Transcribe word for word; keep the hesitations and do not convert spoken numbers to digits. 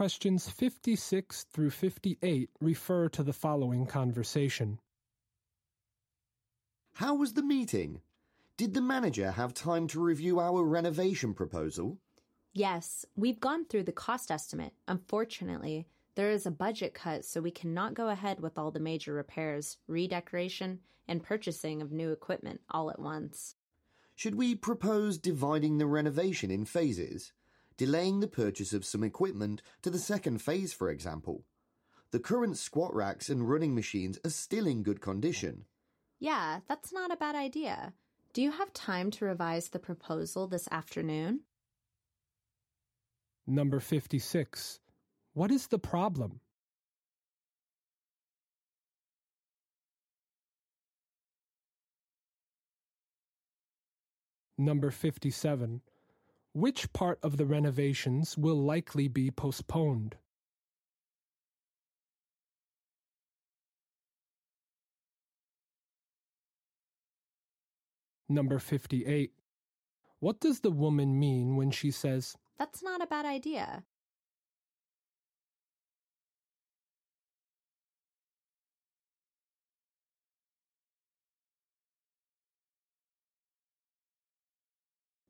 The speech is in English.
Questions fifty-six through fifty-eight refer to the following conversation. How was the meeting? Did the manager have time to review our renovation proposal? Yes, we've gone through the cost estimate. Unfortunately, there is a budget cut, so we cannot go ahead with all the major repairs, redecoration, and purchasing of new equipment all at once. Should we propose dividing the renovation in phases? Delaying the purchase of some equipment to the second phase, for example. The current squat racks and running machines are still in good condition. Yeah, that's not a bad idea. Do you have time to revise the proposal this afternoon? Number fifty-six. What is the problem? Number fifty-seven. Which part of the renovations will likely be postponed? Number fifty-eight. What does the woman mean when she says, That's not a bad idea.